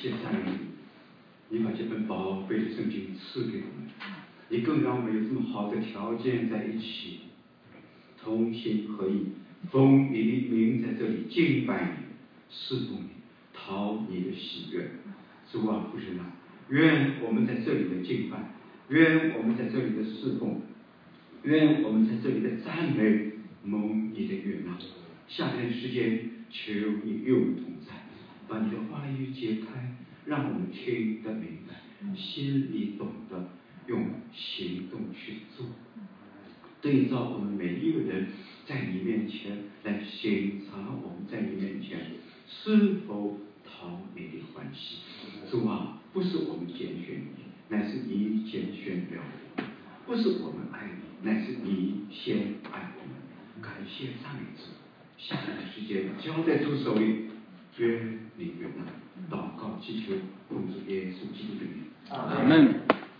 谢赞美你，你把这本宝贝的圣经赐给我们，你更让我们有这么好的条件在一起，同心合意，奉你的名在这里敬拜你，侍奉你，讨你的喜悦。主啊，父神啊，愿我们在这里的敬拜，愿我们在这里的侍奉，愿我们在这里的赞美蒙你的悦纳。下面的时间，求你与我们同在，把你的话语解开，让我们听得明白，心里懂得，用行动去做。对照我们每一个人在你面前来审查我们在你面前是否讨你的欢喜。主啊，不是我们拣选你，乃是你拣选了我们；不是我们爱你，乃是你先爱我们。感谢赞美主。下来的时间交在主手里，愿你悦纳。祷告祈求奉主耶稣基督的名。 阿门。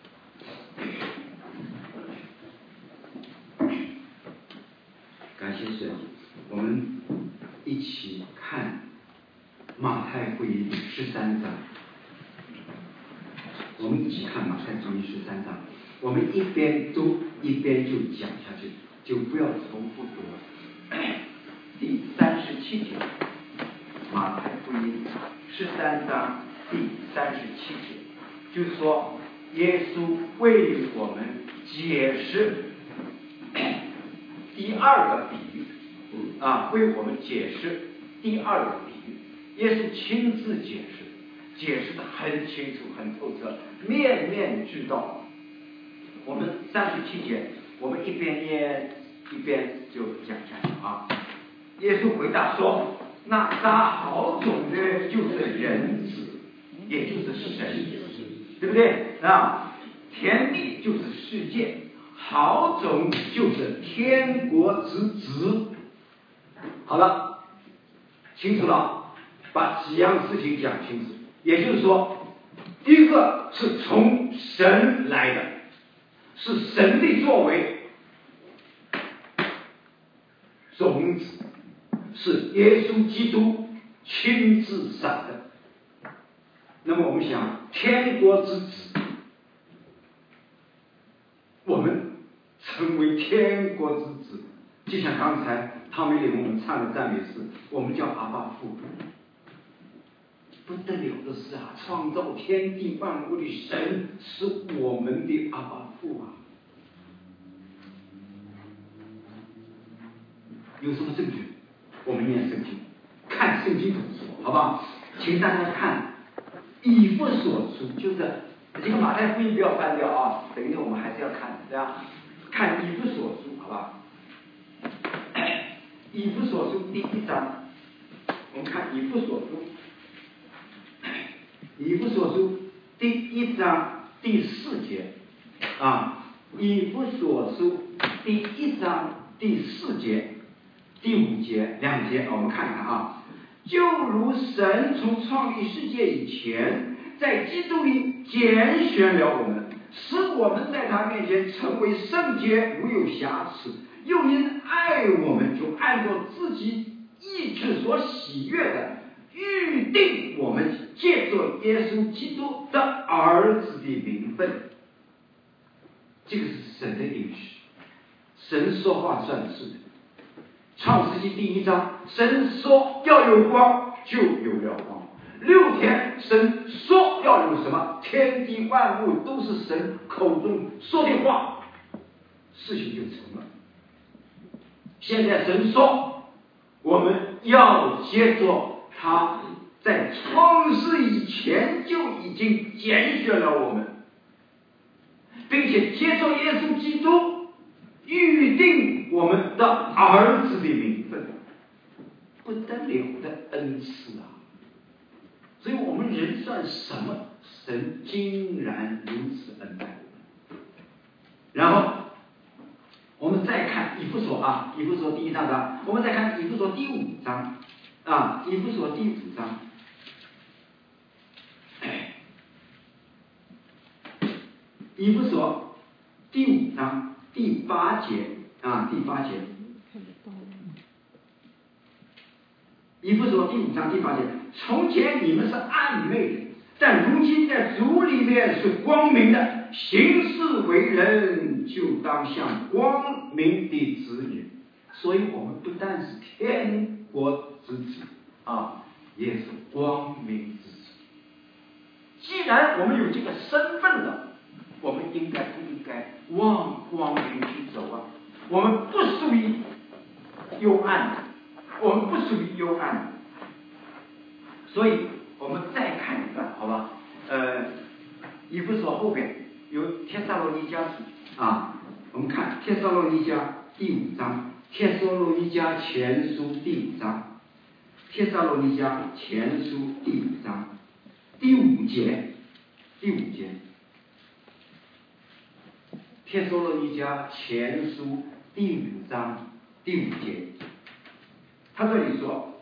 感谢神，我们一起看马太福音13章。我们一起看马太福音13章，我们一边读一边就讲下去，就不要重复读。第37节，马太福音13章第37节，就是说耶稣为我们解释第二个比喻为我们解释第二个比喻。耶稣亲自解释得很清楚很透彻，面面俱到。我们37节我们一边念一边就讲下去耶稣回答说，那撒好种的就是人子，也就是神，对不对天地就是世界，好种就是天国之子。好了，清楚了，把几样事情讲清楚。也就是说，一个是从神来的，是神的作为，种子是耶稣基督亲自撒的。那么我们想，天国之子，我们成为天国之子，就像刚才汤美玲我们唱的赞美诗，我们叫阿爸父。不得了的是创造天地万物的神是我们的阿爸父有什么证据？我们念圣经，看圣经怎么说，好不好？请大家看以弗所书，就是这个马太福音不要翻掉等于我们还是要看，对吧？看以弗所书，好不好？以弗所书第1章，我们看以弗所书。以弗所书第1章第4节以弗所书第1章第4节、第5节2节，我们看看就如神从创立世界以前，在基督里拣选了我们，使我们在他面前成为圣洁，无有瑕疵，又因爱我们，就按照自己意志所喜悦的预定我们借着耶稣基督的儿子的名分。这个是神的应许，神说话算是的。创世纪第1章，神说要有光，就有了光。6天，神说要有什么，天地万物都是神口中说的话，事情就成了。现在神说我们要接着他在创世以前就已经拣选了我们，并且接受耶稣基督预定我们的儿子的名分，不得了的恩赐所以我们人算什么？神竟然如此恩待我们。然后我们再看以弗所以弗所第1章我们再看以弗所第5章以弗所第5章。以弗所第5章第8节第8节。以弗所第5章第8节，从前你们是暗昧的， 但如今在主里面是光明的，行事为人就当像光明的子女。所以我们不但是天国之子啊，也是光明之子。既然我们有这个身份了，我们应该不应该往光明去走啊？我们不属于幽暗的，我们不属于幽暗的。所以我们再看一段，好吧？以弗所后边有帖撒罗尼迦啊，我们看帖撒罗尼迦第5章，帖撒罗尼迦前书第5章，帖撒罗尼迦前书第5章第5节，帖撒罗尼迦前书第5章第5节，他这里说：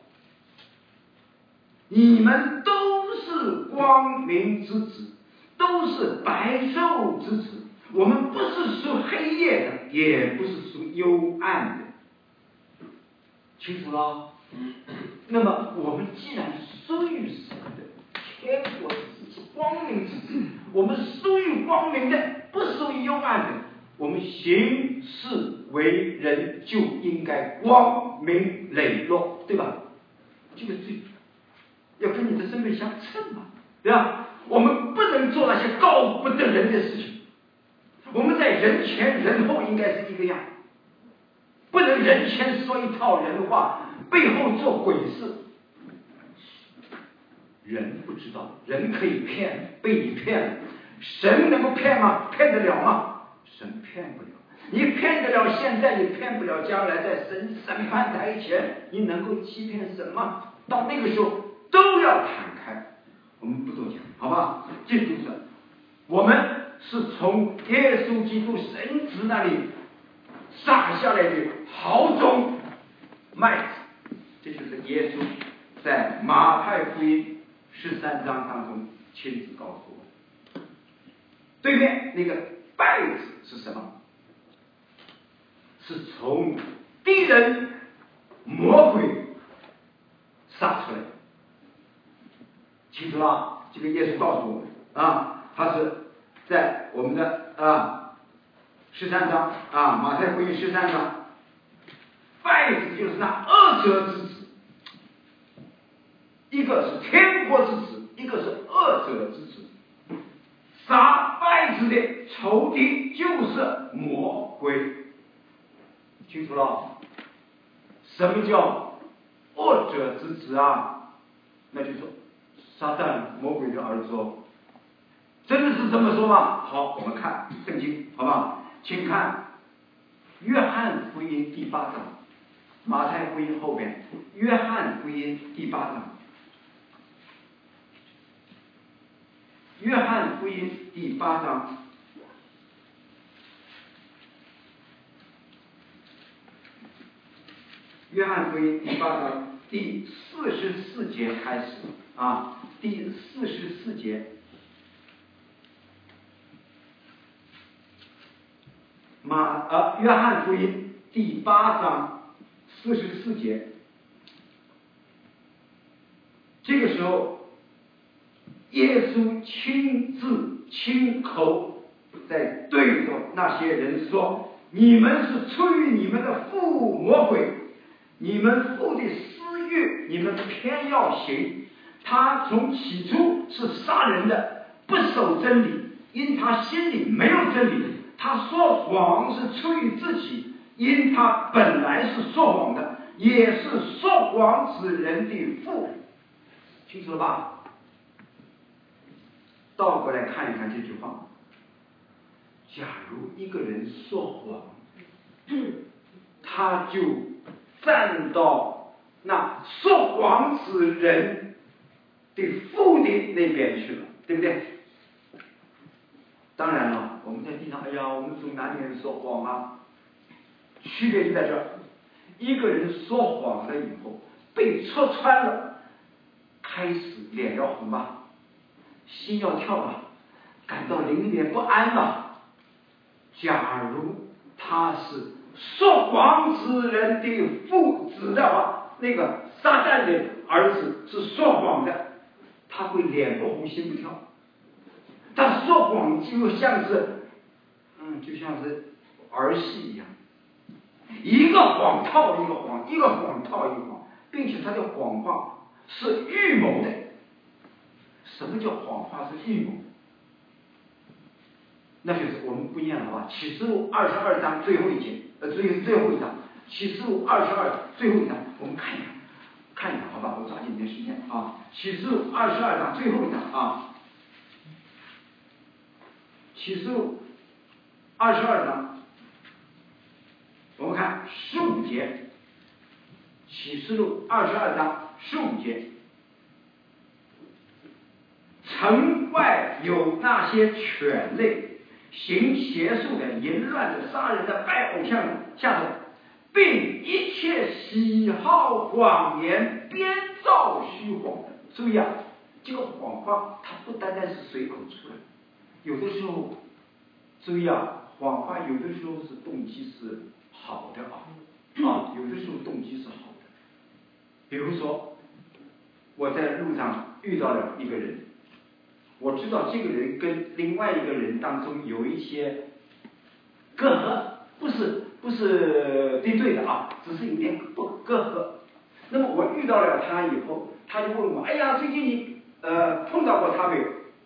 你们都是光明之子，都是白昼之子，我们不是属黑夜的，也不是属幽暗的，清楚了？那么我们既然属于神的天国之子，是光明之子，我们属于光明的，不属于幽暗的，我们行事为人就应该光明磊落，对吧？这个最要跟你的身份相称嘛，对吧？我们不能做那些高不得人的事情，我们在人前人后应该是一个样，不能人前说一套人话，背后做鬼事。人不知道，人可以骗，被你骗了，神能够骗吗？骗得了吗？神骗不了。你骗得了现在，你骗不了将来，在审判台前，你能够欺骗神吗？到那个时候都要坦开。我们不多讲，好吧？记住是，我们是从耶稣基督神子那里撒下来的好种麦子，这就是耶稣在马太福音13章当中亲自告诉我。对面那个稗子是什么？是从敌人魔鬼撒出来的，清楚了？这个耶稣告诉我们啊，他是在我们的13章啊，马太福音13章，稗子就是那恶者之子，一个是天国之子，一个是恶者之子。撒稗子的仇敌就是魔鬼，清楚了？什么叫恶者之子啊？那就是撒旦魔鬼的儿子哦。真的是这么说吗？好，我们看圣经，好不好？请看约翰福音第8章，马太福音后边，约翰福音第8章。约翰福音第8章，约翰福音第8章第44节开始啊，第44节，约翰福音第8章44节，这个时候耶稣亲口在对着那些人说：你们是出于你们的父魔鬼，你们父的私欲你们偏要行，他从起初是杀人的，不守真理，因他心里没有真理，他说谎是出于自己，因他本来是说谎的，也是说谎之人的父。清楚了吧？倒过来看一看这句话，假如一个人说谎，他就站到那说谎之人的父的那边去了，对不对？当然了，我们在地上，哎呀，我们总难免说谎啊。区别就在这儿，一个人说谎了以后，被戳穿了，开始脸要红吧，心要跳吧，感到灵里面不安吧。假如他是说谎之人的父子的话，那个撒旦的儿子是说谎的， 他会脸不红心不跳。但说谎就像是儿戏一样，一个谎套一个谎，一个谎套一个谎，并且他的谎话是预谋的。什么叫谎话是预谋？那就是我们不念了好吧？启示录22章最后一节，最后一章，启示录22最后一章，我们看一看好吧？我抓紧点时间啊！启示录22章最后一章啊！启示录22章，我们看15节。启示录22章15节，城外有那些犬类，行邪术的、淫乱的、杀人的、拜偶像的下手，并一切喜好谎言、编造虚谎的。注意啊，这个谎话它不单单是随口出来，有的时候，注意啊，谎话有的时候是动机是好的有的时候动机是好的。比如说，我在路上遇到了一个人，我知道这个人跟另外一个人当中有一些隔阂，不是敌对的只是有点隔阂。那么我遇到了他以后，他就问我：“哎呀，最近你碰到过他没有？”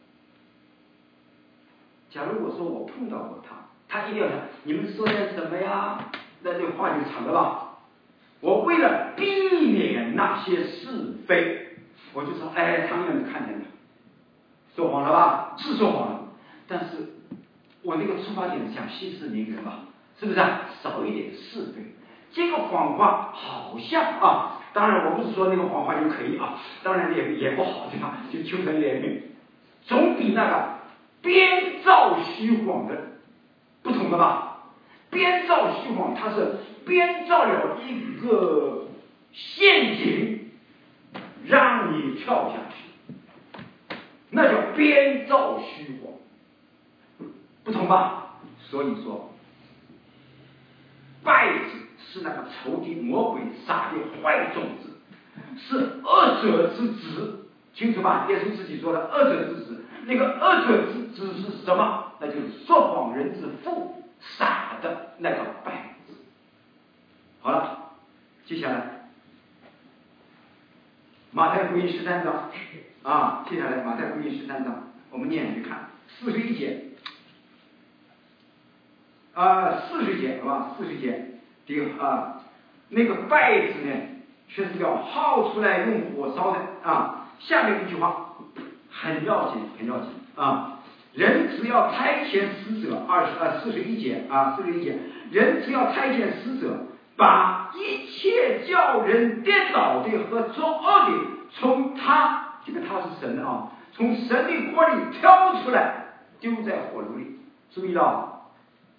假如我说我碰到过他，他一定要说：“你们说点什么呀？”那这话就长了吧。我为了避免那些是非，我就说：“哎，他们看见了，说谎了吧？是说谎了，但是我那个出发点是想息事宁人嘛，是不是少一点是非？这个谎话好像当然我不是说那个谎话就可以当然也不好，对吧？就求神怜悯，总比那个编造虚谎的不同的吧？编造虚谎，它是编造了一个陷阱，让你跳下去，那叫编造虚谎，不同吧？所以说，败子是那个仇敌魔鬼撒的坏种子，是恶者之子，清楚吧？耶稣自己说的恶者之子，那个恶者之子是什么？那就是说谎人之父撒的那个败子。好了，接下来马太福音13章接下来马太福音13章，我们念去看41节40节好吧，40节那个败子呢，却是要薅出来用火烧的下面一句话很要紧人只要差遣使者41节41节，人只要差遣使者，把一切叫人跌倒的和作恶的，从他这个他是神从神的国里挑出来，丢在火炉里。注意到，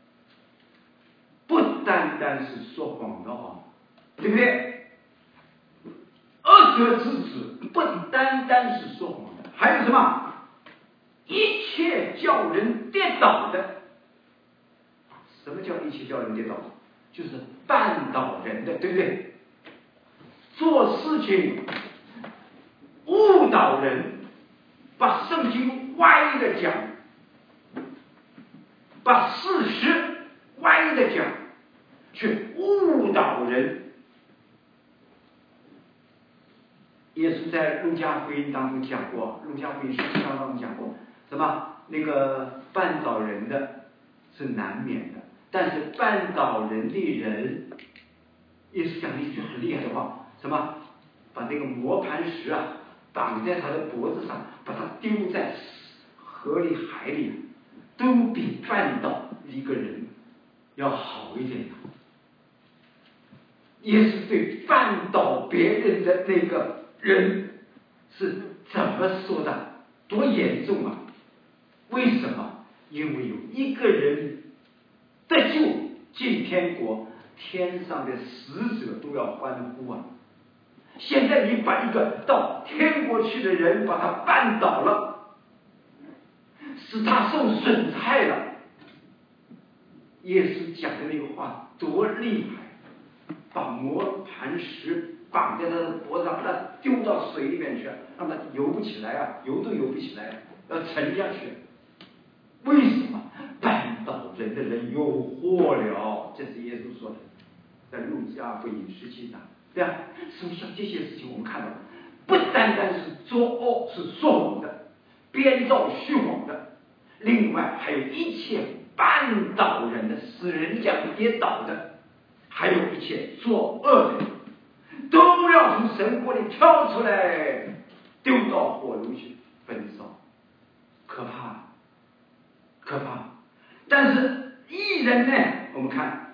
不单单是说谎的对不对？恶者之子不单单是说谎的，还有什么？一切叫人跌倒的。什么叫一切叫人跌倒？就是绊倒人的，对不对？做事情误导人，把圣经歪的讲，把事实歪的讲，去误导人。耶稣在路加福音当中讲过，路加福音17章当中讲过，什么那个绊倒人的是难免的，但是绊倒人的人，耶稣讲了一句很厉害的话，什么？把那个磨盘石绑在他的脖子上，把他丢在河里海里，都比绊倒一个人要好一点。耶稣对绊倒别人的那个人是怎么说的？多严重啊！为什么？因为有一个人得救进天国，天上的使者都要欢呼现在你把一个到天国去的人把他绊倒了，使他受损害了。耶稣讲的那个话多厉害，把磨盘石绑在他的脖子上，把他丢到水里面去， 让它游不起来啊，游都游不起来，要沉下去。为什么？绊倒人的人有祸了，这是耶稣说的，在路加福音17章，对啊。所以像这些事情，我们看到，不单单是作恶、是说谎的、编造虚谎的，另外还有一切绊倒人的、使人家跌倒的，还有一切作恶的，都要从神国里挑出来，丢到火炉去焚烧，可怕，可怕。但是义人呢？我们看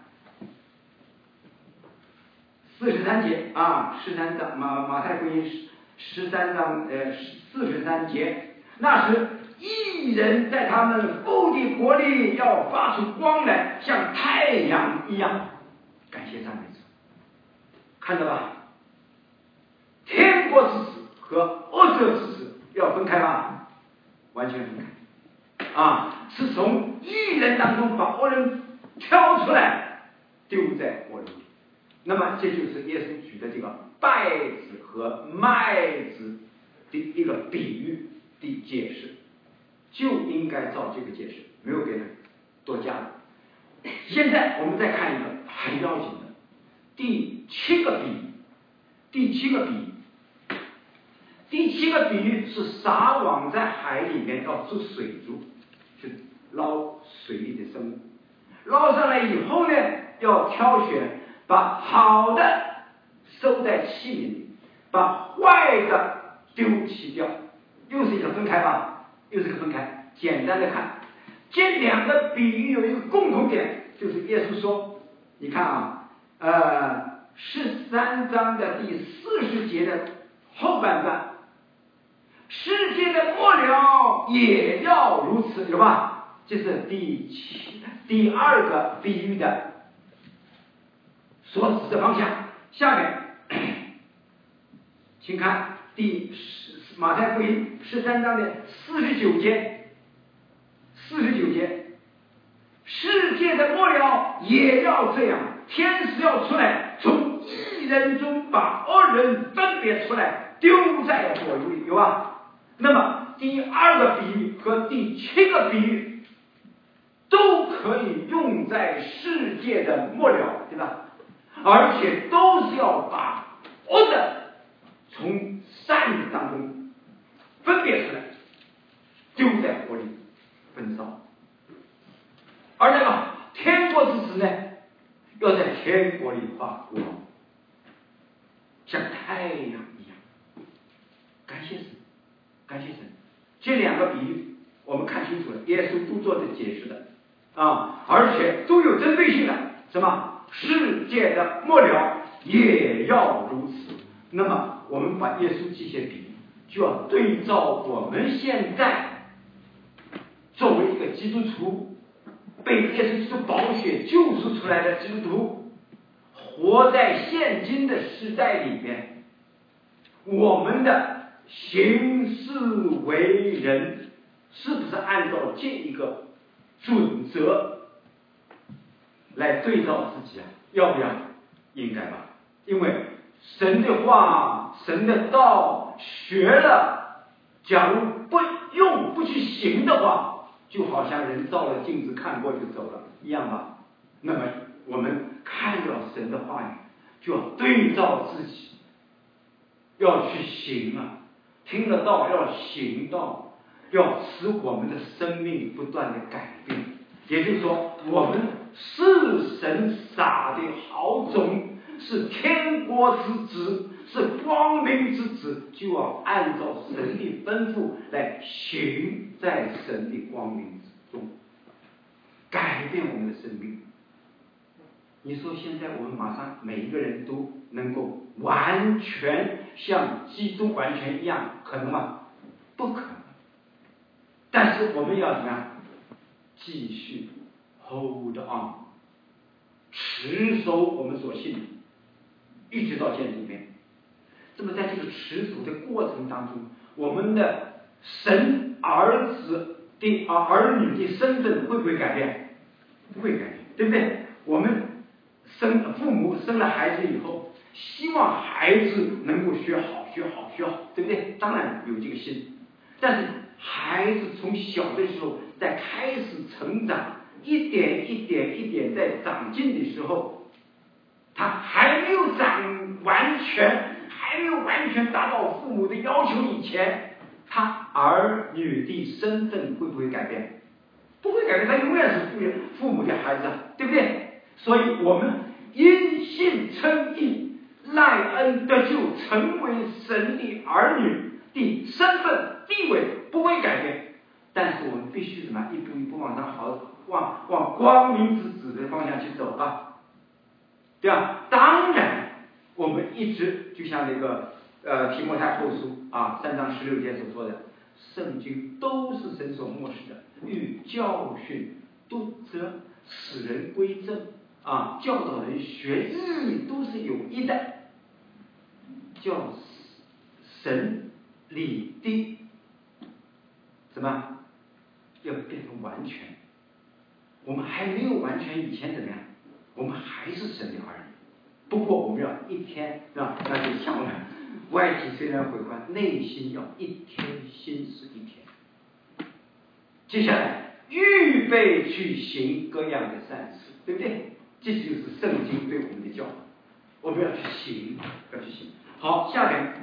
43节啊，13章马太福音13章43节，那时义人在他们父的国里要发出光来，像太阳一样。感谢赞美主，看到吧？天国之子和恶者之子要分开吧？完全分开啊！是从义人当中把恶人挑出来，丢在火炉里。那么这就是耶稣举的这个稗子和麦子的一个比喻的解释，就应该照这个解释，没有别的多加的。现在我们再看一个很要紧的第七个比喻。第七个比喻是撒网在海里面要捉水族，去捞水里的生物，捞上来以后呢，要挑选，把好的收在器皿里，把坏的丢弃掉。又是一个分开吧，又是一个分开。简单的看，这两个比喻有一个共同点，就是耶稣说，你看啊13章的第40节的后半段，世界的末了也要如此，有吧？这是第二个比喻的所指的方向。下面请看马太福音13章的49节，世界的末了也要这样，天使要出来，从义人中把恶人分别出来，丢在火炉里，有吧？那么第二个比喻和第7个比喻都可以用在世界的末了，对吧？而且都是要把恶的从善的当中分别出来，丢在火里焚烧。而那个天国之子呢，要在天国里发光，像太阳一样。感谢神，感谢神。这两个比喻我们看清楚了，耶稣都做的解释的啊，而且都有针对性的。什么？世界的末了也要如此。那么我们把耶稣这些比喻就要对照我们现在作为一个基督徒，被耶稣基督宝血救赎出来的基督徒，活在现今的时代里面，我们的行事为人是不是按照这一个准则来对照自己啊？要不要？应该吧。因为神的话、神的道学了，假如不去行的话，就好像人照了镜子看过就走了一样吧。那么我们看到神的话语，就要对照自己，要去行啊！听得到要行道，要使我们的生命不断的改变。也就是说，我们是神撒的好种，是天国之子，是光明之子，就要按照神的吩咐来行在神的光明之中，改变我们的生命。你说现在我们马上每一个人都能够完全像基督完全一样，可能吗？不可能。但是我们要怎么样？继续 hold on， 持守我们所信的，一直到现今天。那么在这个持守的过程当中，我们的神儿子的儿女的身份会不会改变？不会改变，对不对？我们父母生了孩子以后，希望孩子能够学好学好，对不对？当然有这个心，但是孩子从小的时候在开始成长，一点在长进的时候，他还没有完全达到父母的要求以前，他儿女的身份会不会改变？不会改变，他永远是父母的孩子，对不对？所以我们因信称义，赖恩得救，成为神的儿女的身份地位不会改变，但是我们必须怎么一步一步往上往光明之子的方向去走啊，对吧？当然我们一直就像那个提摩太后书3章16节所说的，圣经都是神所默示的，欲教训、督责、使人归正教导人学义，都是有益的，叫神里的什么要变成完全。我们还没有完全以前怎么样？我们还是神的儿女，不过我们要一天那就像我们外体虽然毁坏，内心要一天新是一天。接下来预备去行各样的善事，对不对？这就是圣经对我们的教导，我们要去行。好，下边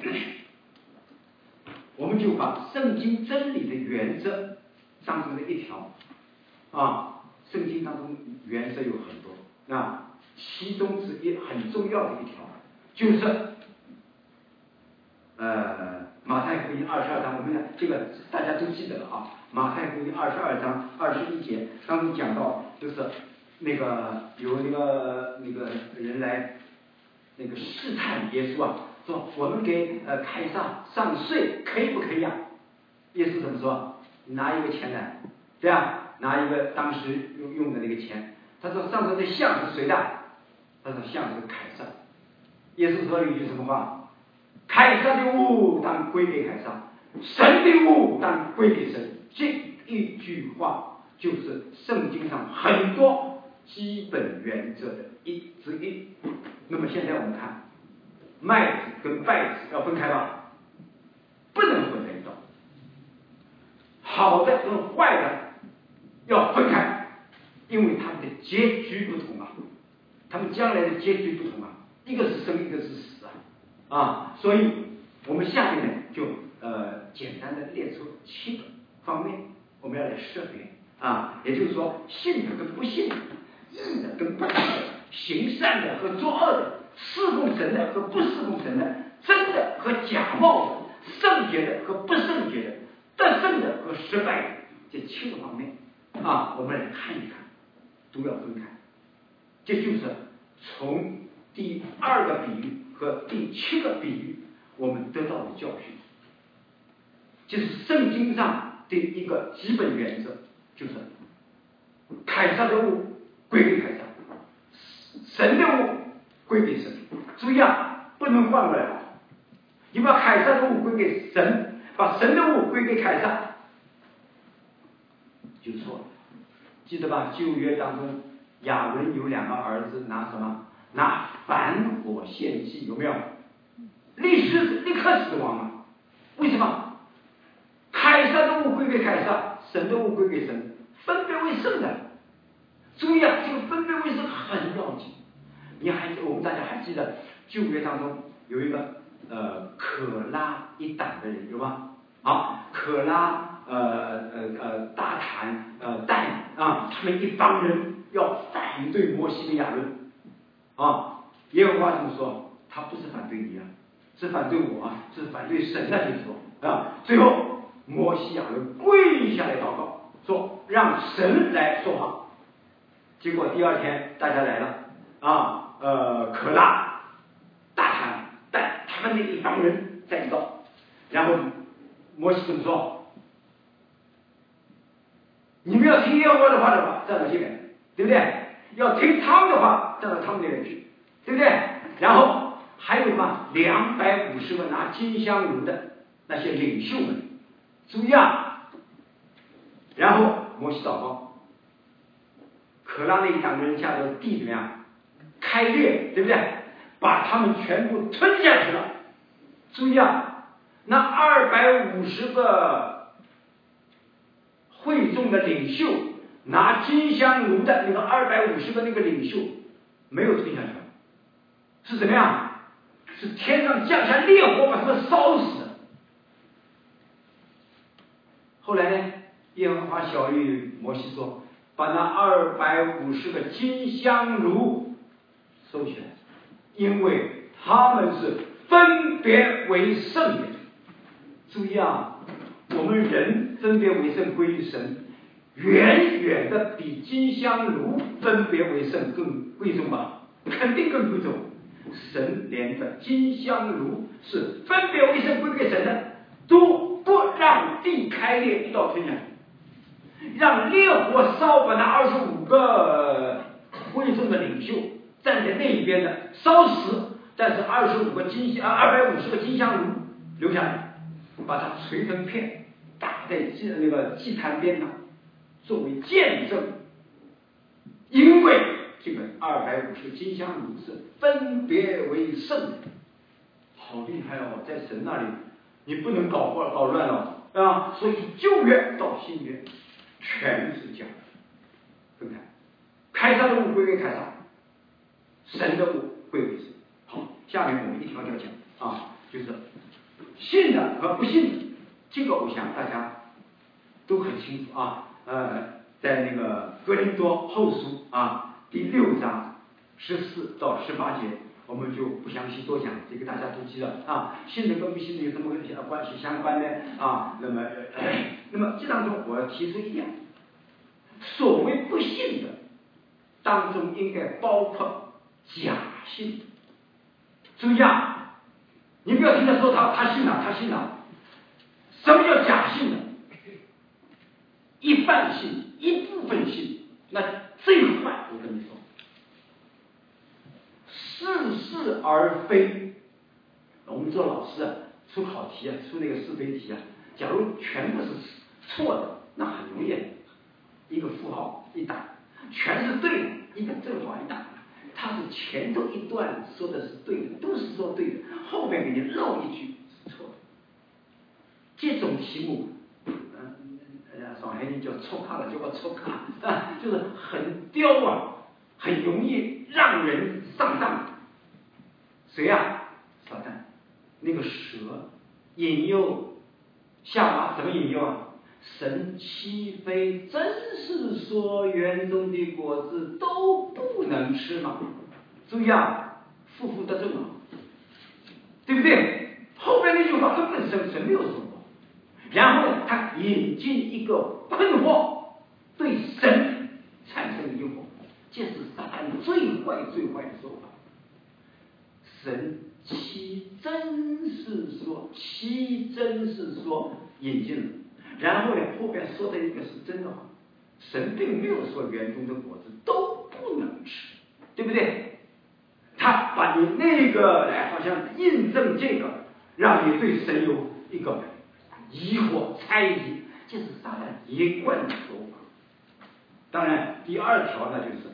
我们就把圣经真理的原则当中的一条圣经当中原则有很多其中之一很重要的一条就是马太福音22章，我们这个大家都记得了马太福音22章21节当中讲到，就是那个有那个人来那个试探耶稣说我们给凯撒上税可以不可以耶稣怎么说？拿一个钱来，对吧？拿一个当时用的那个钱，他说上头的像是谁的？他说像是凯撒。耶稣说了一句什么话？凯撒的物当归给凯撒，神的物当归给神。这一句话就是圣经上很多基本原则的之一。那么现在我们看，麦子跟稗子要分开吧，不能混在一道。好的跟坏的要分开，因为他们的结局不同他们将来的结局不同一个是生，一个是死所以我们下面呢就简单的列出7个方面，我们要来识别也就是说，信的跟不信的，义的跟不义的，行善的和作恶的，侍奉神的和不侍奉神的，真的和假冒的，圣洁的和不圣洁的，得胜的和失败的，这7个方面我们来看一看，都要分开。这就是从第2个比喻和第7个比喻我们得到的教训，这是圣经上的一个基本原则，就是凯撒的物归给凯撒，神的物归给神。注意不能换过来你把凯撒的物归给神，把神的物归给凯撒就错了。记得吧？旧约当中亚伦有2个儿子拿什么？拿反火献祭，有没有？立刻死亡为什么？凯撒的物归给凯撒，神的物归给神，分别为圣的。注意这个分别为圣很要紧。我们大家还记得旧约当中有一个可拉一党的人有吗？可拉大坦但他们一帮人要反对摩西跟亚伦耶和华怎么说？他不是反对你是反对我是反对神就是说最后摩西亚伦跪下来祷告，说让神来说话。结果第2天大家来了可拉大坦但他们那一帮人在一道，然后摩西怎么说？你们要听耶和华的话站到这边，对不对？要听他们的话站到他们那边去，对不对？然后还有250个拿金香炉的那些领袖们，注意然后摩西祷告，可拉那一党人下的地怎么样？开裂，对不对？把他们全部吞下去了。 注意啊，那250个会众的领袖拿金香炉的那个250个那个领袖没有吞下去，是怎么样？是天上降下烈火把他们烧死的。后来呢，耶和华晓谕摩西说，把那250个金香炉收起来，因为他们是分别为圣的。注意啊，我们人分别为圣归于神，远远的比金香炉分别为圣更贵重吧？肯定更贵重。神连的金香炉是分别为圣归给神的，都不让地开裂，一道吞下去，让烈火烧把那25个会众的领袖站在那一边的烧死，但是250个金香炉留下来，把它锤成片，打在那个祭坛边上，作为见证。因为这个250个金香炉是分别为圣的，好厉害哦！在神那里，你不能搞乱了啊！所以旧约到新约全是这样分开，凯撒的物归给凯撒，神的物归为神。好，下面我们一条条讲啊，就是信的和不信的，这个我想大家都很清楚啊。在那个哥林多后书啊第6章14到18节，我们就不详细多讲，这个大家都记得啊。信的跟不信的有什么关系相关的啊？那么这当中我要提出一点，所谓不信的当中应该包括假信。注意啊，你不要听他说他信了，他信了。什么叫假信呢？一半信，一部分信，那最坏。我跟你说，似是而非。我们做老师啊，出考题啊，出那个是非题啊，假如全部是错的，那很容易，一个负号一打，全是对的，一个正号一打，他是前头一段说的是对的，都是说对的，后面给你漏一句是错的。这种题目上海人叫错卡了，叫我错卡啊，就是很刁啊，很容易让人上当。谁啊？撒旦，那个蛇引诱夏娃，怎么引诱啊？神岂非真是说园中的果子都不能吃吗？注意啊，负得正啊，对不对？后面那句话根本神没有说过。然后呢，他引进一个困惑，对神产生疑惑，这是撒旦最坏的说法。神其真是说引进了，然后呢，后边说的一个是真的话，神并没有说园中的果子都不能吃，对不对？他把你那个来好像印证这个，让你对神有一个疑惑猜疑，这是撒旦一贯的说法。当然第2条呢，就是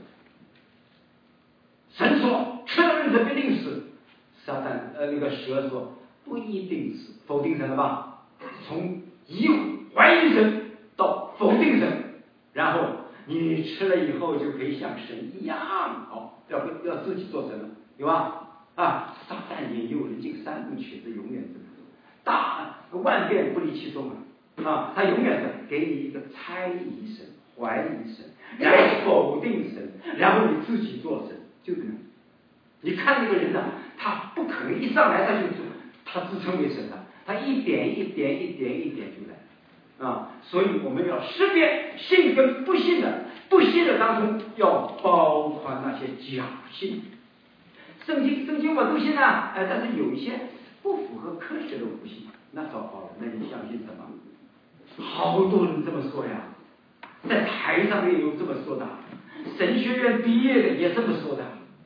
神说吃了人必定死，撒旦那个蛇说不一定死，否定神了吧？从怀疑神到否定神，然后你吃了以后就可以像神一样，好，要自己做神了，有吧？啊，撒旦引诱人，这个3部曲子永远是大万变不离其宗啊！他永远是给你一个猜疑神、怀疑神，然后否定神，然后你自己做神，就这样。你看那个人啊，他不可能一上来他自称为神的，他一点就来啊！所以我们要识别信跟不信的，不信的当中要包括那些假信。圣经我都信啊，但是有一些不符合科学的我不信，那糟糕了，那你相信什么？好多人这么说呀，在台上也有这么说的，神学院毕业的也这么说的。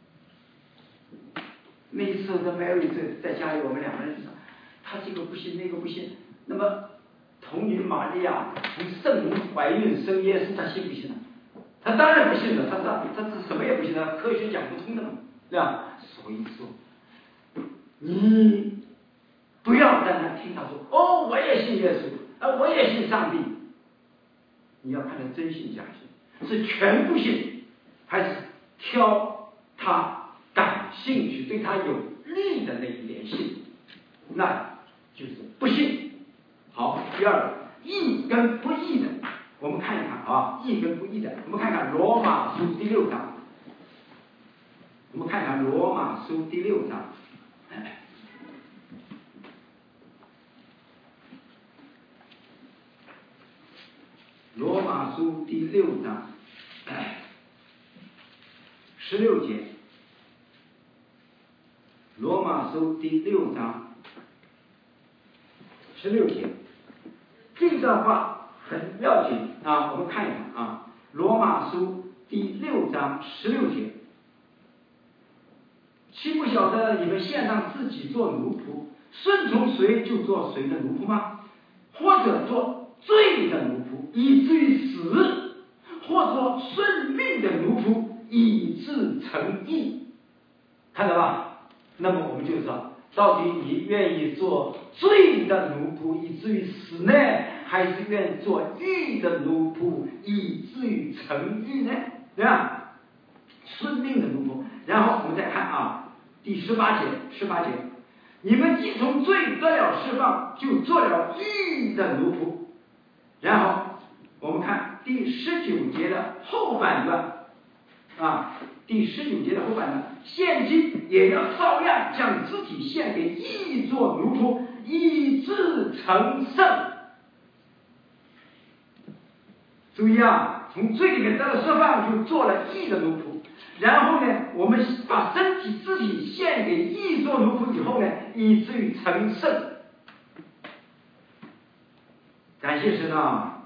那一次在Mary在家里，我们2个人说，他这个不信那个不信，那么童女玛利亚从圣灵怀孕生耶稣，他信不信呢？他当然不信了，他什么也不信了，科学讲不通的嘛，对吧？所以说，你不要单单听他说哦，我也信耶稣，我也信上帝。你要看他真信假信，是全部信，还是挑他感兴趣、对他有利的那一点信，那就是不信。好，第二个，义跟不义的，我们看一看啊，义跟不义的，我们看看罗马书第6章，我们看看罗马书第6章。罗马书第6章16节，罗马书第6章16节，这段话很要紧啊，我们看一看啊，罗马书第6章16节，岂不晓得你们献上自己做奴仆，顺从谁就做谁的奴仆吗？或者做罪的奴仆，以至于死，或做顺命的奴仆，以致成义。看到吧？那么我们就知道，到底你愿意做罪的奴仆以至于死呢，还是愿意做义的奴仆以至于成义呢？对吧？顺命的奴仆。然后我们再看啊，第18节，你们既从罪得了释放，就做了义的奴仆。然后我们看第19节的后半段啊，第19节的后半段，现今也要照样将自己献给义做奴仆，以致成圣。注意啊，从罪里面得了释放，就做了义的奴仆。然后呢，我们把身体自己献给义做奴仆以后呢，以至于成圣。感谢神啊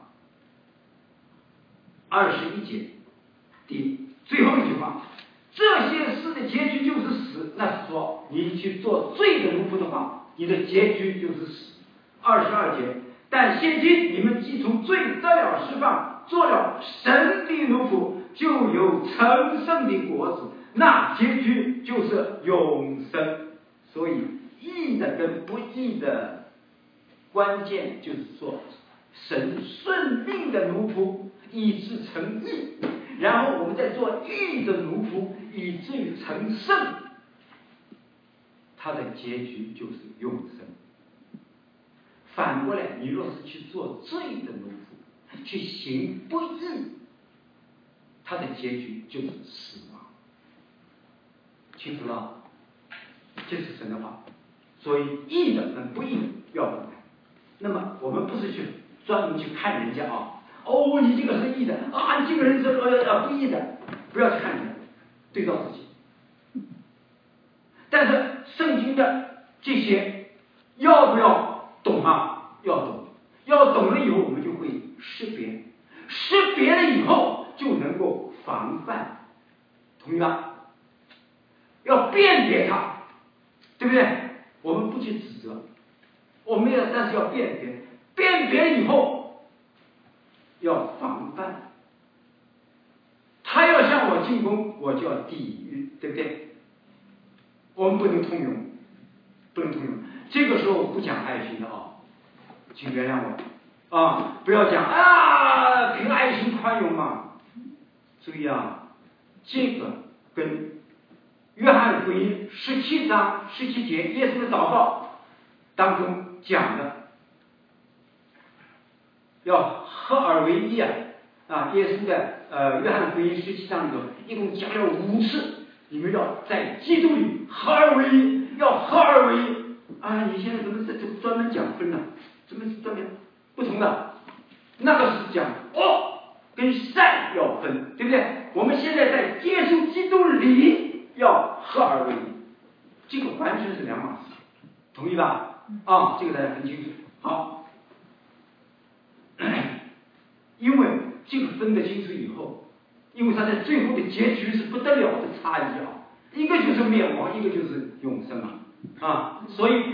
！21节第最后一句话，这些事的结局就是死。那是说你去做罪的奴仆的话，你的结局就是死。22节，但现今你们既从罪得了释放，做了神的奴仆，就有成圣的果子，那结局就是永生。所以义的跟不义的关键就是说，神顺命的奴仆以致成义，然后我们再做义的奴仆以至于成圣，它的结局就是永生。反过来，你若是去做罪的奴仆，去行不义，它的结局就是死亡。清楚了？这是神的话。所以义的跟不义的要分开。那么我们不是去专门去看人家啊，哦，你这个是义的啊，你这个人是不义的，不要去看人家，对照自己。但是圣经的这些要不要懂啊？要懂，要懂了以后，我们就会识别，识别了以后就能够防范，同意吧？要辨别它，对不对？我们不去指责，我们要，但是要辨别，辨别以后要防范。他要向我进攻，我就要抵御，对不对？我们不能通用，不能通用。这个时候不讲爱心的啊，请原谅我啊，不要讲啊，凭爱心宽容嘛。注意啊，这个跟约翰福音17章17节耶稣的祷告当中讲的，要合而为一啊！耶稣的约翰福音17章里头一共讲了5次，你们要在基督里合而为一，要合而为一啊！你现在怎么这专门讲分了？怎么专门不同的？那个是讲跟善要分，对不对？我们现在在耶稣基督里要合而为一，这个完全是两码事，同意吧？啊，这个大家很清楚。好，因为这个分得清楚以后，因为它在最后的结局是不得了的差异啊，一个就是灭亡，一个就是永生啊，所以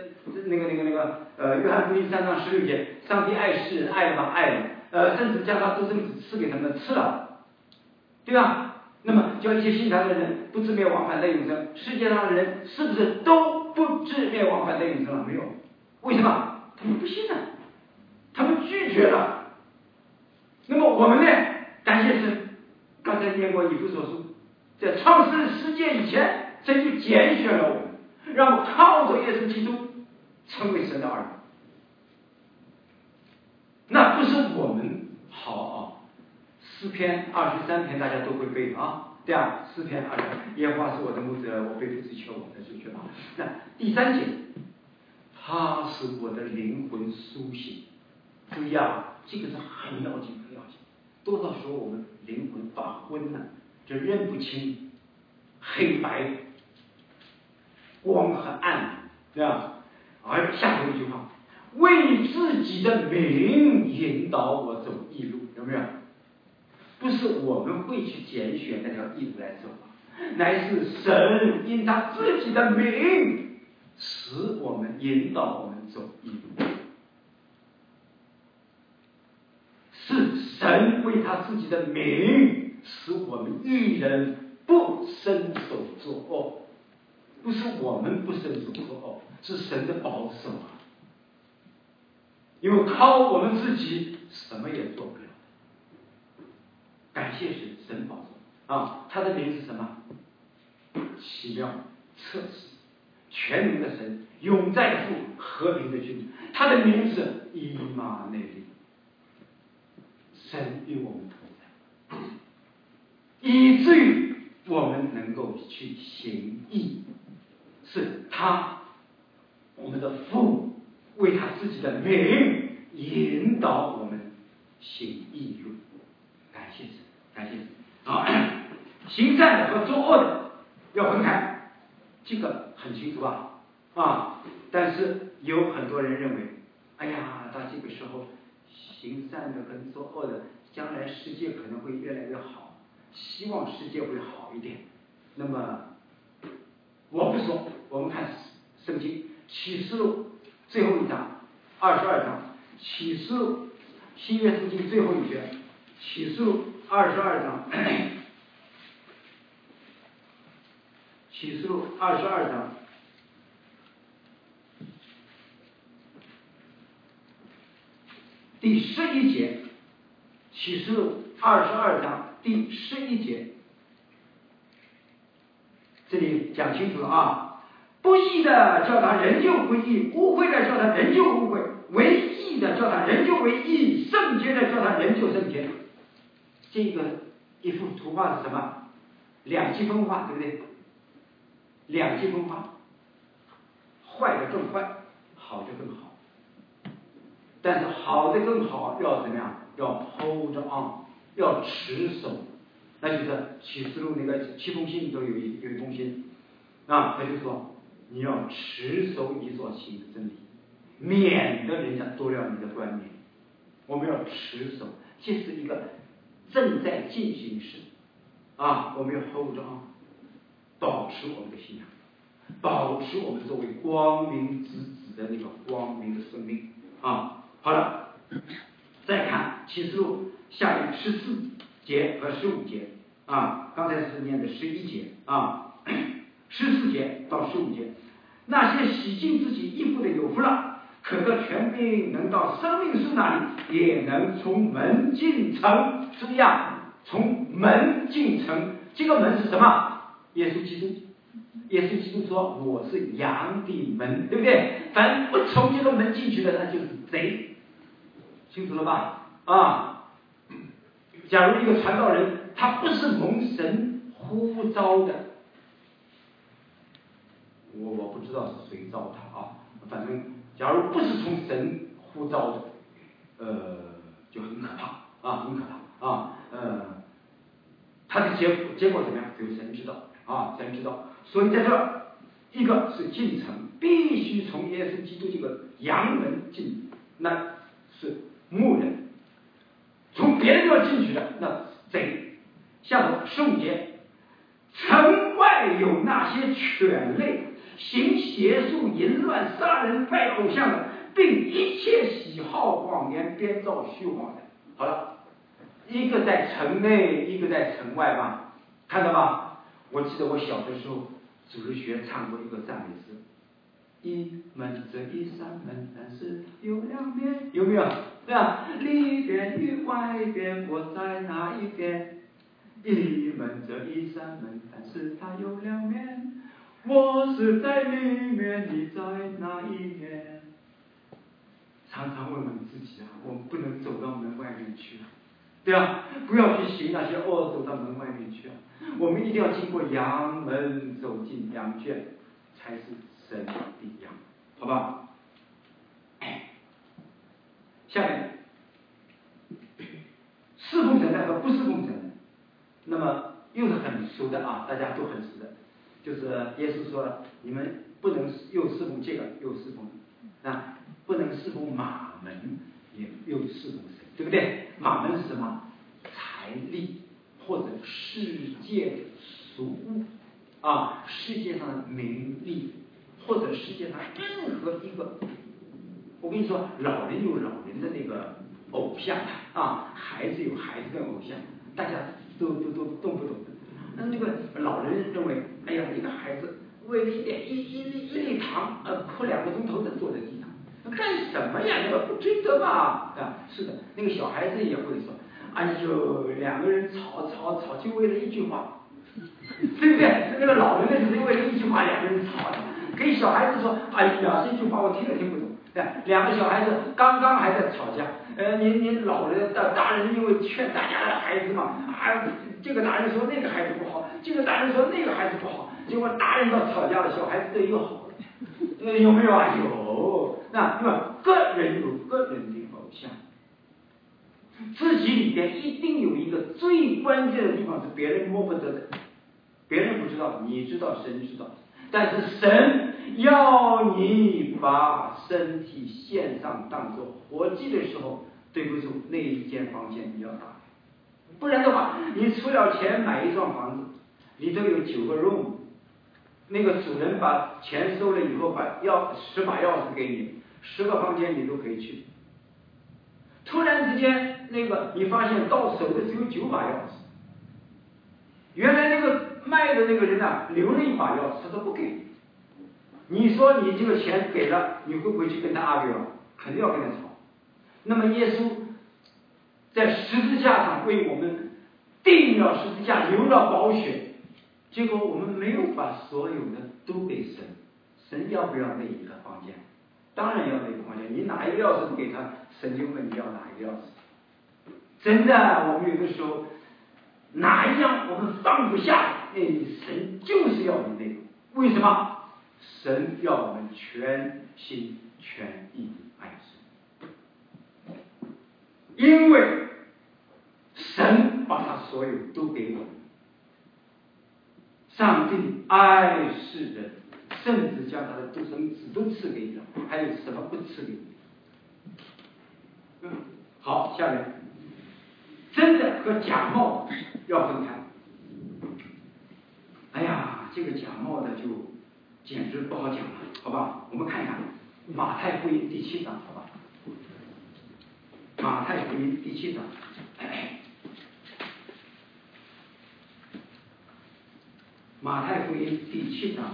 约翰福音3章16节，上帝爱世人，爱了吧，爱了，甚至将他独生子赐给他们吃了，对吧？ 那么叫一切信他的人不至灭亡，反得永生。世界上的人是不是都不至灭亡，反得永生了？没有，为什么？他们不信了，他们拒绝了。那么我们呢？感谢神，刚才念过以弗所书，在创世世界以前，神就拣选了我们，让我靠着耶稣基督成为神的儿女。那不是我们好啊。诗篇23篇大家都会背啊，对啊，诗篇23，耶和华是我的牧者，我必不致缺，我的主缺乏。那第3节，他使我的灵魂苏醒。注意啊，这个是很要紧，很要紧。多少时候我们灵魂发昏了，就认不清黑白、光和暗，对吧？而下头一句话，为自己的名引导我走义路，有没有？不是我们会去拣选那条义路来走，乃是神因他自己的名使我们引导我们走义路，是神为他自己的名使我们义人不伸手作恶，不是我们不伸手作恶，是神的保守啊！因为靠我们自己什么也做不了。感谢神，神保守啊！他的名是什么？奇妙、测试、全能的神，永在父，和平的君。他的名是以马内利，神与我们同在，以至于我们能够去行义。是他，我们的父，为他自己的名引导我们行义路。感谢神，感谢神啊！行善的和作恶的要分开，这个很清楚吧？啊！但是有很多人认为，哎呀，到这个时候，行善的跟作恶的，将来世界可能会越来越好，希望世界会好一点。那么，我不说，我们看圣经启示录最后一章，22章，启示录新约圣经最后一卷，启示录22章，启示录22章。第11节，启示录22章第11节，这里讲清楚了啊！不义的叫他仍旧归义，污秽的叫他仍旧污秽，为义的叫他仍旧为义，圣洁的叫他仍旧圣洁。这个一幅图画是什么？两极分化，对不对？两极分化，坏的更坏，好的更好。但是好的更好要怎么样？要 hold on， 要持守。那就是启示录那个7封信都有一封信啊，他就说你要持守你所信的真理，免得人家夺了你的冠冕。我们要持守，这是一个正在进行时啊，我们要 hold on， 保持我们的信仰，保持我们作为光明之子的那个光明的生命啊。好了，再看启示录下面14节和15节啊，刚才是念的11节啊，14节到15节，那些洗净自己衣服的有福了，可得权柄，能到生命树那里，也能从门进城。注意啊，从门进城，这个门是什么？耶稣基督。耶稣基督说：“我是羊的门，对不对？凡不从这个门进去的，那就是贼。”清楚了吧？啊，假如一个传道人他不是蒙神呼召的，我不知道是谁召他啊，反正假如不是从神呼召的，就很可怕啊，很可怕啊，他的结果怎么样？只有神知道啊，神知道。所以在这一个是进城，必须从耶稣基督这个阳门进，那是牧人。从别的地方进去的那贼。下头15节，城外有那些犬类，行邪术、淫乱、杀人、拜偶像的，并一切喜好谎言、编造虚谎的。好了，一个在城内，一个在城外吧。 看到吧？我记得我小的时候，主日学唱过一个赞美诗：一门这一扇门，但是有两面，有没有？对吧？里边与外边，我在哪一边？一门这一扇门，但是它有两面，我是在里面，你在哪一面？常常问问自己啊，我们不能走到门外面去啊，对啊，不要去行那些走到门外面去啊。我们一定要经过羊门，走进羊圈，才是神的羊，好吧？下面侍奉神的和不侍奉神的，那么又是很熟的啊，大家都很熟的，就是耶稣说了，你们不能又侍奉这个又侍奉啊，不能侍奉马门，也又侍奉神，对不对？马门是什么？财力或者世界的俗物啊，世界上的名利，或者世界上任何一个，我跟你说，老人有老人的那个偶像啊，孩子有孩子的偶像，大家都懂不懂？那个老人认为，哎呀，一个孩子为了一粒糖，哭2个钟头的坐在地上，干什么呀？那个不值得吧？啊，是的，那个小孩子也会说，哎呦，2个人吵，就为了一句话，对不对？那个老人那是为了一句话，2个人吵的，给小孩子说，哎呀，这句话我听不懂。2个小孩子刚刚还在吵架，您老人大人因为劝大家的孩子嘛，这个大人说那个孩子不好，这个大人说那个孩子不好，结果大人到吵架了，小孩子又好了，有没有啊？有。那因为个人有个人的偶像，自己里边一定有一个最关键的地方是别人摸不得的，别人不知道，你知道，神知道。但是神要你把身体献上当作活祭的时候，对不住，那一间房间你要打开，不然的话，你出了钱买一幢房子，里头有9个 room， 那个主人把钱收了以后，把10把钥匙给你，10个房间你都可以去。突然之间，那个你发现到手的只有9把钥匙，原来那个卖的那个人啊，留了1把钥匙，他说不给。你说你这个钱给了，你会不会去跟他argue？肯定要跟他吵。那么耶稣在十字架上为我们定了十字架，流了宝血，结果我们没有把所有的都给神，神要不要那一个房间？当然要那个房间。你哪一个钥匙不给他，神就问你要哪一个钥匙。真的，我们有的时候哪一样我们放不下，神就是要你那个。为什么？神要我们全心全意爱神，因为神把他所有都给我们。上帝爱世人，甚至将他的独生子都赐给你了，还有什么不赐给你？好，下面真的和假冒要分开。哎呀，这个假冒的就简直不好讲了，好吧？我们看一看马太福音第7章，好吧？马太福音第7章，马太福音第7章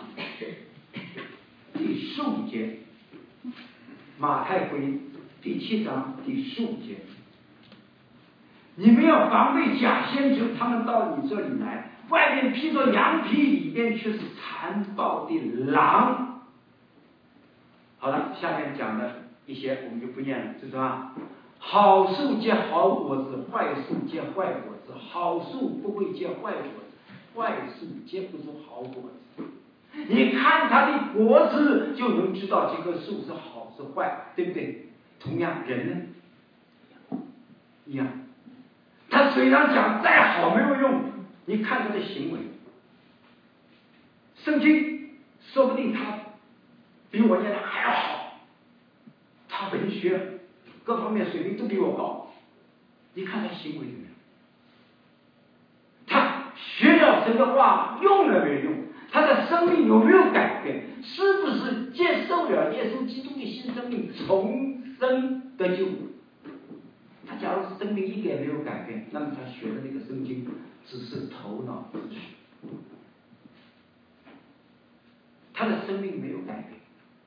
第15节，马太福音第7章第15节，你们要防备假先知，他们到你这里来，外面披着羊皮，里边却是残暴的狼。好了，下面讲的一些我们就不念了，就是吧？好树结好果子，坏树结坏果子。好树不会结坏果子，坏树结不出好果子。你看它的果子就能知道这棵树是好是坏，对不对？同样人呢，一样。他虽然讲再好没有用，你看他的行为。圣经说不定他比我念的还要好，他文学各方面水平都比我高，你看他行为怎么样？他学了神的话用了没用？他的生命有没有改变？是不是接受了耶稣基督的新生命，重生得救？他假如生命一点没有改变，那么他学的那个圣经只是头脑秩序，他的生命没有改变。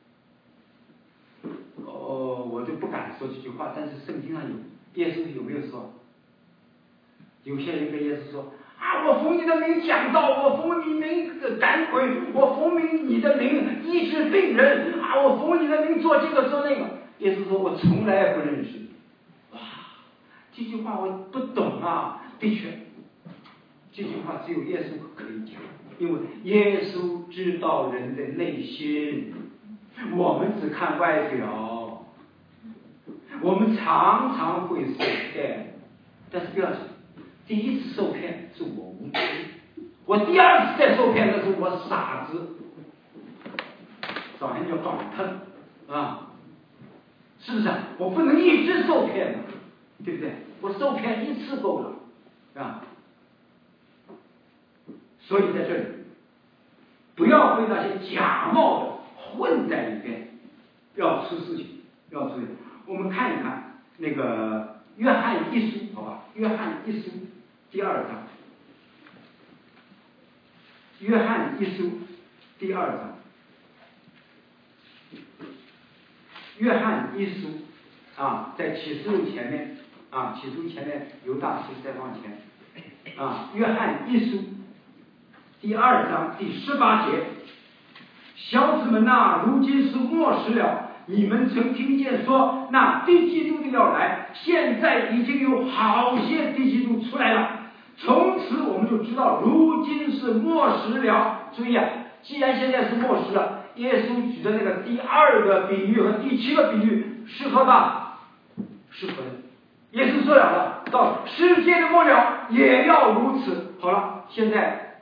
我就不敢说这句话，但是圣经上有，耶稣有没有说？有些人跟耶稣说啊，我奉你的名讲道，我奉你名赶鬼，我奉你的名医治病人啊，我奉你的名做这个做那个。耶稣说，我从来不认识你。哇，这句话我不懂啊。的确，这句话只有耶稣可以讲，因为耶稣知道人的内心，我们只看外表，我们常常会受骗，但是不要紧。第一次受骗是我无知，我第二次再受骗的时候我傻子，早上叫倒腾啊，是不是？我不能一直受骗的，对不对？我受骗一次够了啊。所以在这里不要被那些假冒的混在里边，要出事情，要注意。我们看一看那个约翰一书，好吧？约翰一书第2章，约翰一书第2章，约翰一书啊，在启示录前面啊，启示录前面犹大书再往前啊，约翰一书第2章第18节，小子们呐，如今是末时了。你们曾听见说那敌基督的要来，现在已经有好些敌基督出来了。从此我们就知道，如今是末时了。注意啊，既然现在是末时了，耶稣举的那个第2个比喻和第7个比喻适合吧？适合的。耶稣说了，到世界的末了也要如此。好了，现在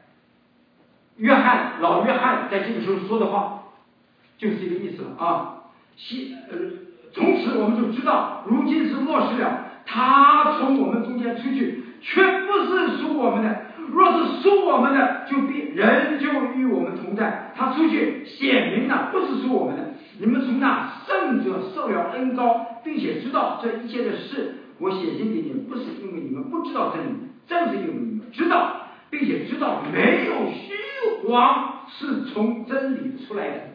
老约翰在这个时候说的话，就是这个意思了啊。从此我们就知道，如今是末时了。他从我们中间出去，却不是属我们的；若是属我们的，人就与我们同在。他出去显明了，不是属我们的。你们从那圣者受了恩膏，并且知道这一切的事。我写信给你们，不是因为你们不知道真理，正是因为你们知道，并且知道没有虚谎是从真理出来的。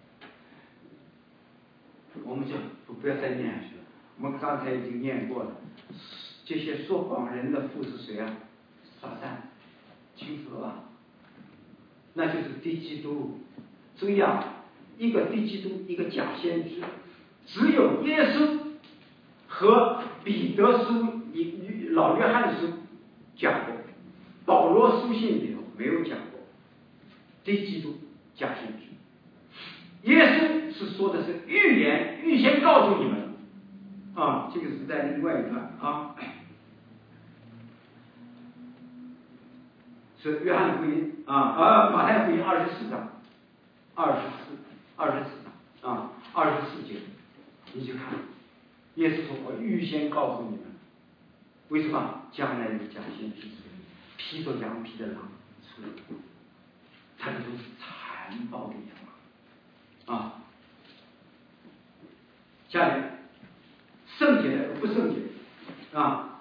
我们就不要再念下去了。我们刚才已经念过了。这些说谎人的父是谁啊？撒旦，清楚了吧？那就是敌基督。注意啊，一个敌基督，一个假先知，只有耶稣和彼得书、老约翰书讲过，保罗书信里头没有讲过。敌基督，假先知。耶稣是说的是预言，预先告诉你们啊，这个是在另外一段啊，是约翰福音啊，马太福音24章24章啊24节，你去看，耶稣说我预先告诉你们，为什么将来有假先知披着羊皮的狼出来，他们都是残暴的羊啊。下面圣洁不圣洁啊，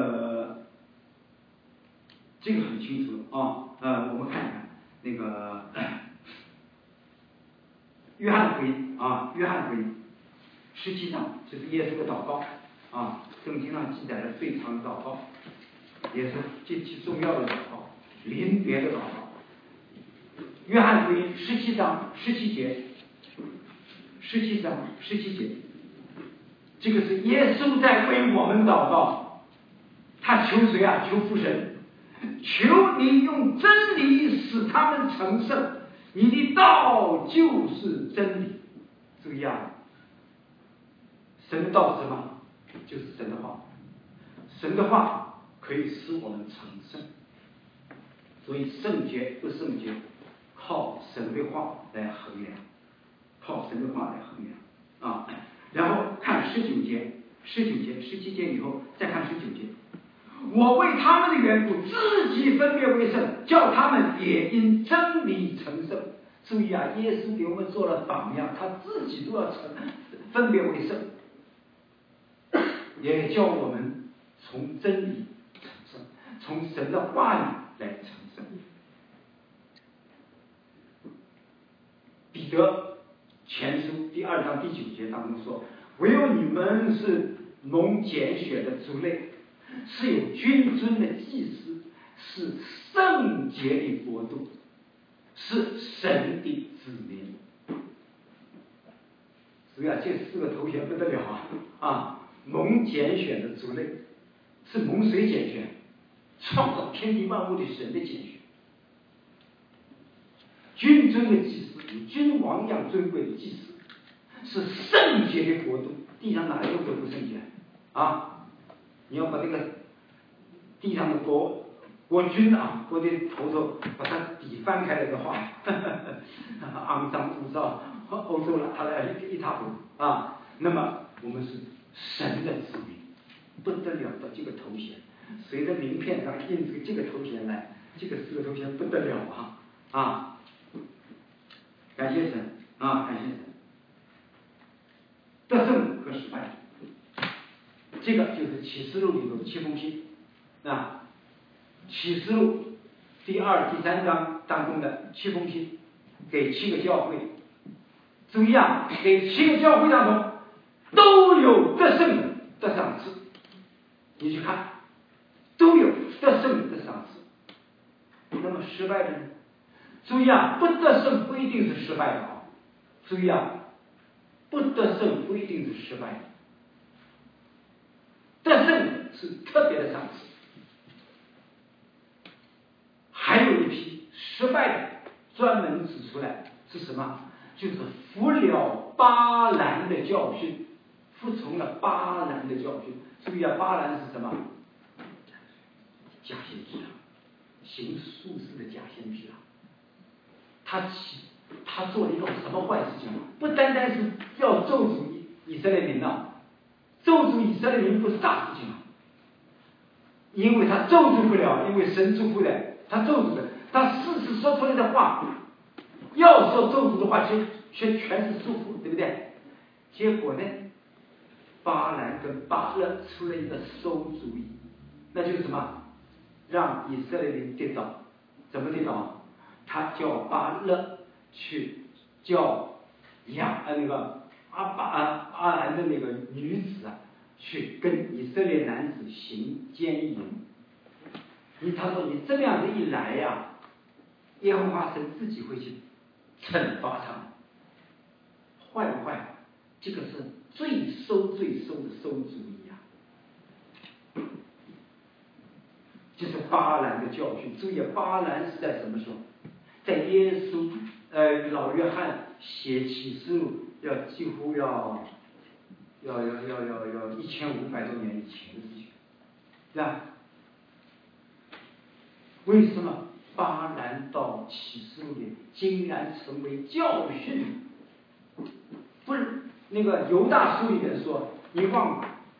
这个很清楚啊。我们看一看那个约翰福音啊，约翰福音17章，就是耶稣的祷告啊，圣经上记载了最长的祷告，也是极其重要的祷告，临别的祷告。约翰福音17章17节，17章17节，这个是耶稣在为我们祷告。他求谁啊？求父神，求你用真理使他们成圣，你的道就是真理。注意啊，神的道是什么？就是神的话。神的话可以使我们成圣，所以圣洁不圣洁，靠神的话来衡量，靠神的话来衡量啊。然后看19节，17节以后再看19节。我为他们的缘故，自己分别为圣，叫他们也因真理成圣。注意啊，耶稣给我们做了榜样，他自己都要分别为圣，也叫我们从真理成圣，从神的话语来成圣。彼得前书第2章第9节当中说：“唯有你们是蒙拣选的族类，是有君尊的祭司，是圣洁的国度，是神的子民。”所以这4个头衔不得了啊！蒙拣选的族类，是蒙谁拣选？创造天地万物的神的拣选。君尊的祭司，如君王一样尊贵的祭司，是圣洁的国度。地上哪一个国度圣洁啊？你要把这个地上的国君啊，国的头把它底翻开来的话，肮脏污糟，欧洲了，他来一塌糊涂啊。那么我们是神的子民，不得了的这个头衔，随着名片上印这个头衔来，这个4个头衔不得了啊！感谢神啊，感谢神。得胜和失败，这个就是启示录里头的7封信啊。启示录第2、第3章当中的7封信，给7个教会。注意啊，给7个教会当中都有得胜的赏赐。你去看，都有得胜的赏赐。那么失败的呢？注意啊，不得胜不一定是失败的啊！注意啊，不得胜不一定是失败的，得胜是特别的赏赐。还有一批失败的，专门指出来是什么？就是服了巴兰的教训，服从了巴兰的教训。注意啊，巴兰是什么？假先知啊，行术士的假先知啊。他做了一个什么坏事情？不单单是要咒诅以色列民啊，咒诅以色列民不是大事情啊，因为他咒诅不了，因为神祝福的，他咒诅的，他事实说出来的话，要说咒诅的话，却全是祝福，对不对？结果呢，巴兰跟巴勒出了一个馊主意，那就是什么？让以色列民跌倒，怎么跌倒？他叫巴勒去叫那个阿兰的那个女子啊，去跟以色列男子行奸淫。他说你这样子一来呀，耶和华神自己会去惩罚他们，坏不坏？这个是最馊的馊主意啊！这是巴兰的教训。注意，巴兰是在什么时候？在耶稣老约翰写启示录几乎要1500多年以前的事情，是吧？为什么巴兰到启示录里竟然成为教训？不是那个犹大书里面说，你往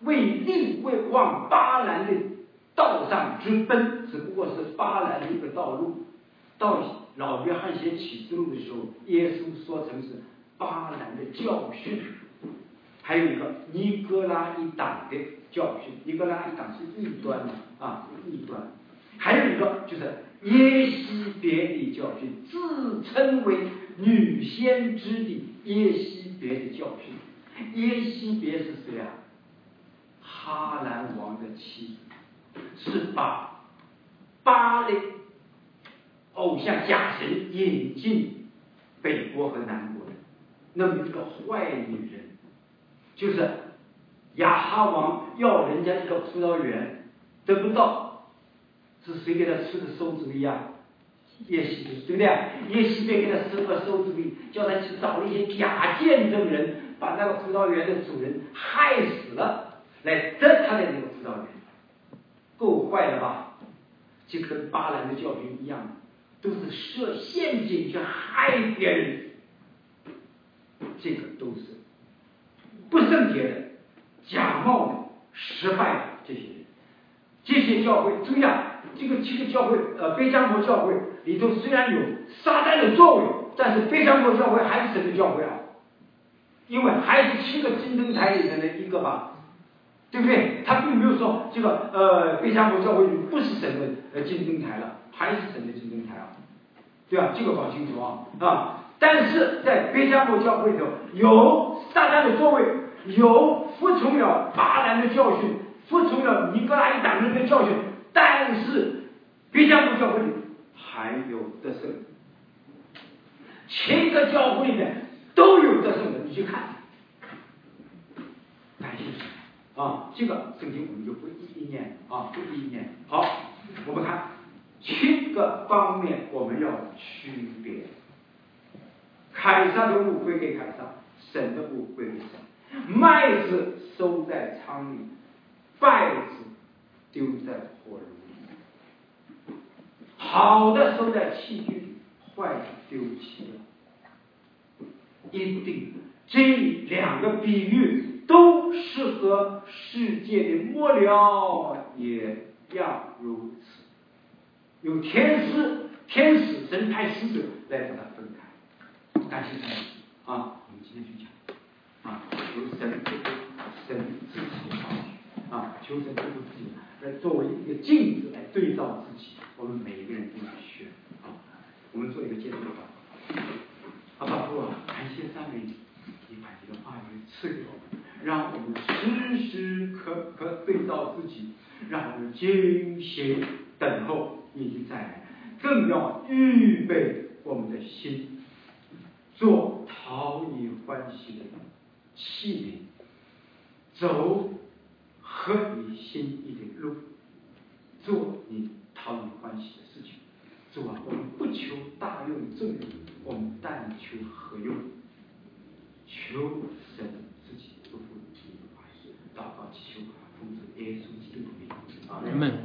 巴兰的道上直奔，只不过是巴兰的一个道路。到老约翰写启示录的时候，耶稣说成是巴兰的教训。还有一个尼哥拉一党的教训，尼哥拉一党是异端啊，异端。还有一个就是耶西别的教训，自称为女先知的耶西别的教训。耶西别是谁啊？哈兰王的妻子，是把巴勒偶像假神引进北国和南国的那么一个坏女人。就是亚哈王要人家一个葡萄园得不到，是谁给他出的馊主意啊？耶西别，对不对？耶西别给他出个馊主意，叫他去找了一些假见证人，把那个葡萄园的主人害死了，来得他的那个葡萄园。够坏了吧？就跟巴兰的教训一样，都是设陷阱去害别人，这个都是不圣洁的、假冒的、失败的这些人。这些教会，注意啊，这个7个教会，北江国教会里头虽然有撒旦的作为，但是北江国教会还是神的教会啊，因为还是7个金灯台里面的一个吧，对不对？他并没有说这个北江国教会不是神的金灯台了， 还是神的竞争台啊，对吧？这个搞清楚啊。但是在别加摩教会里头，有撒旦的作为，有服从了巴兰的教训，服从了尼哥拉一党人的教训，但是别加摩教会里还有得胜。7个教会里面都有得胜的，你去看。感谢神啊！这个圣经我们就不一一念啊，不一一念。好，我们看7个方面我们要区别。凯撒的物归给凯撒，神的物归给神。麦子收在仓里，稗子丢在火炉里。好的收在器具里，坏的丢弃了。一定，这2个比喻都适合世界的末了，也要如此。有天使，神派使者来把它分开。感谢神啊！我们今天去讲啊，求神这个神自己的话语啊，求神这个自己来作为一个镜子来对照自己，我们每一个人都要学啊。我们做一个结束吧。阿爸父啊，感谢赞美你，你把你的话语赐给我们，让我们时时刻刻对照自己，让我们精心等候你的再来，更要预备我们的心。做讨你欢喜的器皿，走合你心意的路，做你讨你欢喜的事情。主啊，我们不求大用正用，我们但求合用。求神自己祝福你的话语，祷告祈求奉主耶稣基督的名。阿门。